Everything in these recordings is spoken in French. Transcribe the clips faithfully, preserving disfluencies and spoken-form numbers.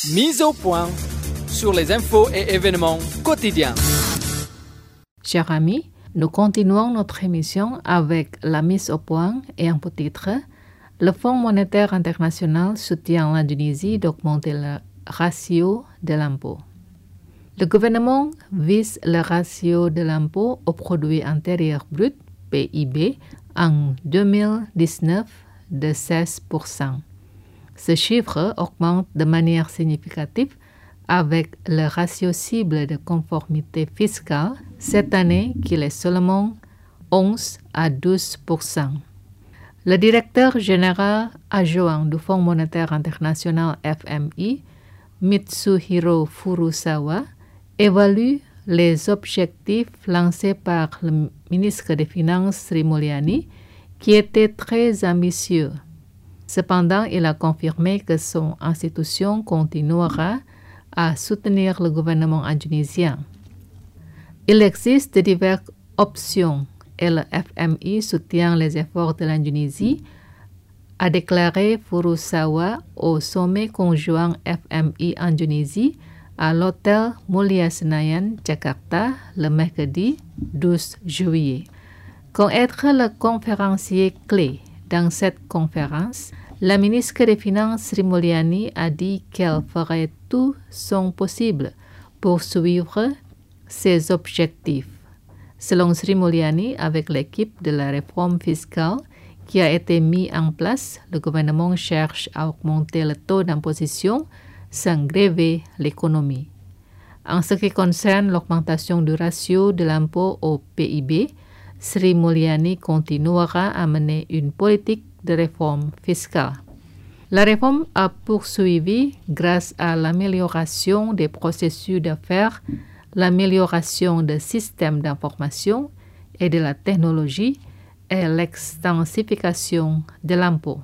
Mise au point sur les infos et événements quotidiens. Chers amis, nous continuons notre émission avec la mise au point et un petit titre. Le Fonds monétaire international soutient l'Indonésie d'augmenter le ratio de l'impôt. Le gouvernement vise le ratio de l'impôt au produit intérieur brut, P I B, en deux mille dix-neuf de seize pour cent. Ce chiffre augmente de manière significative avec le ratio cible de conformité fiscale cette année qui est seulement onze à douze pour cent. Le directeur général adjoint du Fonds monétaire international F M I, Mitsuhiro Furusawa, évalue les objectifs lancés par le ministre des Finances Sri Mulyani qui étaient très ambitieux. Cependant, il a confirmé que son institution continuera à soutenir le gouvernement indonésien. Il existe diverses options et le F M I soutient les efforts de l'Indonésie, a déclaré Furusawa au sommet conjoint F M I-Indonésie à l'hôtel Mulia Senayan, Jakarta, le mercredi douze juillet. Comme être le conférencier clé dans cette conférence, la ministre des Finances Sri Mulyani a dit qu'elle ferait tout son possible pour suivre ses objectifs. Selon Sri Mulyani, avec l'équipe de la réforme fiscale qui a été mise en place, le gouvernement cherche à augmenter le taux d'imposition sans grever l'économie. En ce qui concerne l'augmentation du ratio de l'impôt au P I B, Sri Mulyani continuera à mener une politique de réforme fiscale. La réforme a poursuivi grâce à l'amélioration des processus d'affaires, l'amélioration des systèmes d'information et de la technologie et l'extensification de l'impôt.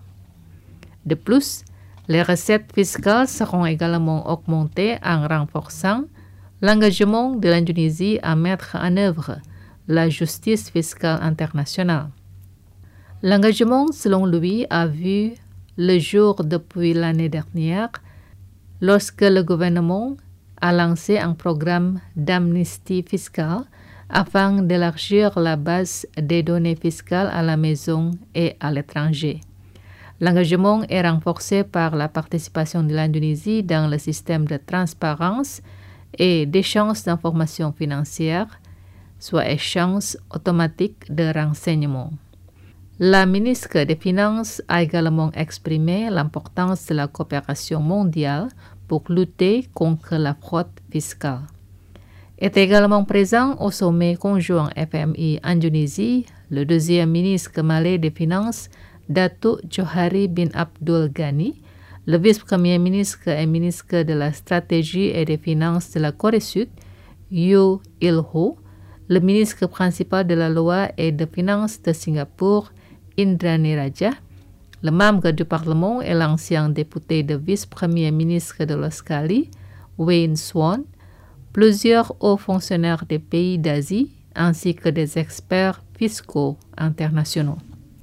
De plus, les recettes fiscales seront également augmentées en renforçant l'engagement de l'Indonésie à mettre en œuvre la justice fiscale internationale. L'engagement, selon lui, a vu le jour depuis l'année dernière, lorsque le gouvernement a lancé un programme d'amnistie fiscale afin d'élargir la base des données fiscales à la maison et à l'étranger. L'engagement est renforcé par la participation de l'Indonésie dans le système de transparence et d'échange d'informations financières, soit échange automatique de renseignements. La ministre des Finances a également exprimé l'importance de la coopération mondiale pour lutter contre la fraude fiscale. Est également présent au sommet conjoint F M I-Indonésie le deuxième ministre malais des Finances, Datuk Johari bin Abdul Ghani, le vice-premier ministre et ministre de la Stratégie et des Finances de la Corée Sud, Yoo Il-ho, le ministre principal de la Loi et des Finances de Singapour, Indrani Raja, le membre du Parlement et l'ancien député de vice-premier ministre de l'Australie, Wayne Swan, plusieurs hauts fonctionnaires des pays d'Asie ainsi que des experts fiscaux internationaux.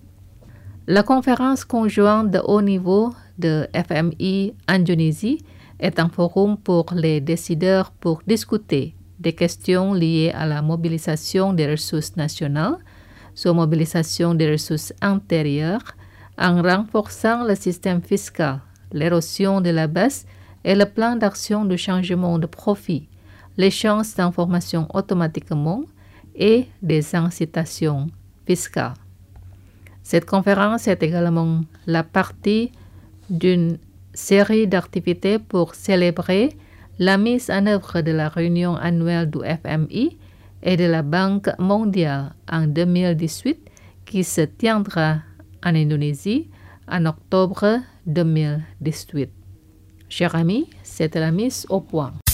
La conférence conjointe de haut niveau de F M I-Indonésie est un forum pour les décideurs pour discuter des questions liées à la mobilisation des ressources nationales, sur mobilisation des ressources intérieures, en renforçant le système fiscal, l'érosion de la base et le plan d'action de changement de profit, l'échange d'informations automatiquement et des incitations fiscales. Cette conférence est également la partie d'une série d'activités pour célébrer la mise en œuvre de la réunion annuelle du F M I et de la Banque mondiale en deux mille dix-huit qui se tiendra en Indonésie en octobre deux mille dix-huit. Chers amis, c'était la mise au point.